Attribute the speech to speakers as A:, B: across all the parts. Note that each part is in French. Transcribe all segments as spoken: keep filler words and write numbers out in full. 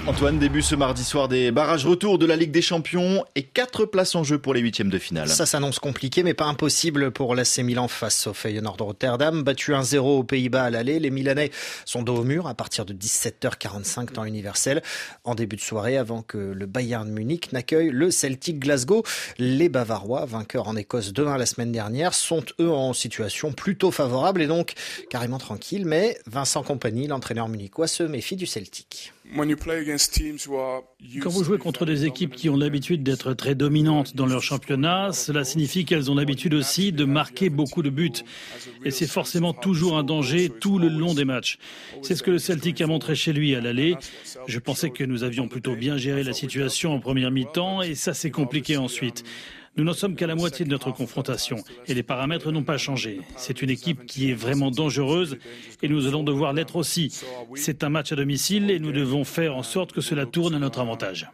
A: Antoine, début ce mardi soir des barrages retour de la Ligue des Champions et quatre places en jeu pour les huitièmes de finale.
B: Ça s'annonce compliqué mais pas impossible pour l'A C Milan face au Feyenoord de Rotterdam. Battu un zéro aux Pays-Bas à l'aller, les Milanais sont dos au mur à partir de dix-sept heures quarante-cinq temps universel. En début de soirée, avant que le Bayern Munich n'accueille le Celtic Glasgow, les Bavarois, vainqueurs en Écosse deux un la semaine dernière, sont eux en situation plutôt favorable et donc carrément tranquille. Mais Vincent Kompany, l'entraîneur munichois, se méfie du Celtic.
C: Quand vous jouez contre des équipes qui ont l'habitude d'être très dominantes dans leur championnat, cela signifie qu'elles ont l'habitude aussi de marquer beaucoup de buts. Et c'est forcément toujours un danger tout le long des matchs. C'est ce que le Celtic a montré chez lui à l'aller. Je pensais que nous avions plutôt bien géré la situation en première mi-temps et ça s'est compliqué ensuite. Nous n'en sommes qu'à la moitié de notre confrontation et les paramètres n'ont pas changé. C'est une équipe qui est vraiment dangereuse et nous allons devoir l'être aussi. C'est un match à domicile et nous devons faire en sorte que cela tourne à notre avantage.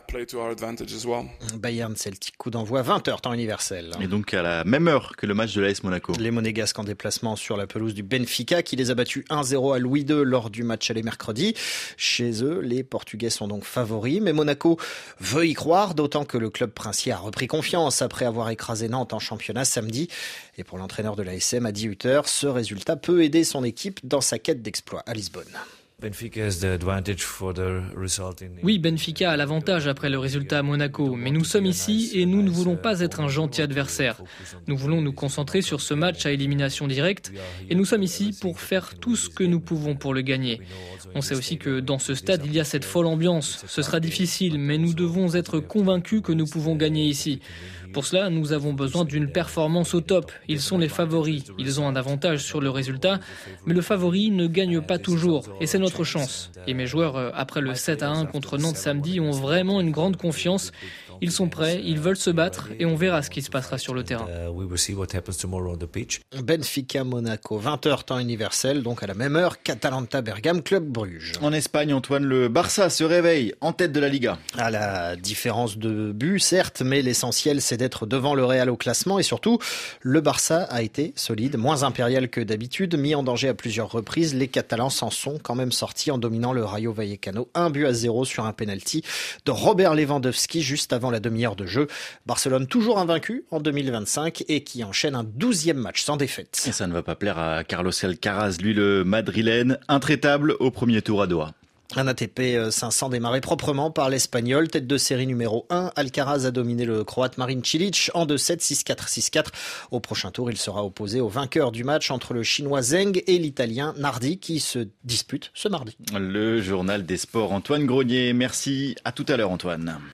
B: Bayern Celtic, coup d'envoi vingt heures temps universel.
A: Et donc à la même heure que le match de l'A S Monaco.
B: Les Monégasques en déplacement sur la pelouse du Benfica qui les a battus un zéro à Louis deux lors du match aller mercredi. Chez eux, les Portugais sont donc favoris, mais Monaco veut y croire, d'autant que le club princier a repris confiance après avoir écrasé Nantes en championnat samedi. Et pour l'entraîneur de l'A S M, à dix-huit heures, ce résultat peut aider son équipe dans sa quête d'exploit à Lisbonne.
D: Oui, Benfica a l'avantage après le résultat à Monaco, mais nous sommes ici et nous ne voulons pas être un gentil adversaire. Nous voulons nous concentrer sur ce match à élimination directe et nous sommes ici pour faire tout ce que nous pouvons pour le gagner. On sait aussi que dans ce stade, il y a cette folle ambiance. Ce sera difficile, mais nous devons être convaincus que nous pouvons gagner ici. Pour cela, nous avons besoin d'une performance au top. Ils sont les favoris. Ils ont un avantage sur le résultat, mais le favori ne gagne pas toujours. Et c'est notre chance. Et mes joueurs, après le sept à un contre Nantes samedi, ont vraiment une grande confiance. Ils sont prêts, ils veulent se battre et on verra ce qui se passera sur le terrain.
B: Benfica Monaco, vingt heures temps universel, donc à la même heure qu'Atalanta Bergame, Club Bruges.
A: En Espagne, Antoine, le Barça se réveille en tête de la Liga.
B: À la différence de but, certes, mais l'essentiel c'est d'être devant le Real au classement et surtout, le Barça a été solide, moins impérial que d'habitude, mis en danger à plusieurs reprises. Les Catalans s'en sont quand même sortis en dominant le Rayo Vallecano, un but à zéro sur un penalty de Robert Lewandowski juste avant la demi-heure de jeu. Barcelone toujours invaincu en deux mille vingt-cinq et qui enchaîne un douzième match sans défaite.
A: Et ça ne va pas plaire à Carlos Alcaraz, lui le madrilène, intraitable au premier tour à Doha.
B: Un A T P cinq cents démarré proprement par l'Espagnol. Tête de série numéro un, Alcaraz a dominé le Croate Marin Cilic en deux sept, six quatre, six quatre. Au prochain tour, il sera opposé au vainqueur du match entre le Chinois Zheng et l'Italien Nardi qui se disputent ce mardi.
A: Le journal des sports, Antoine Grenier. Merci, à tout à l'heure Antoine.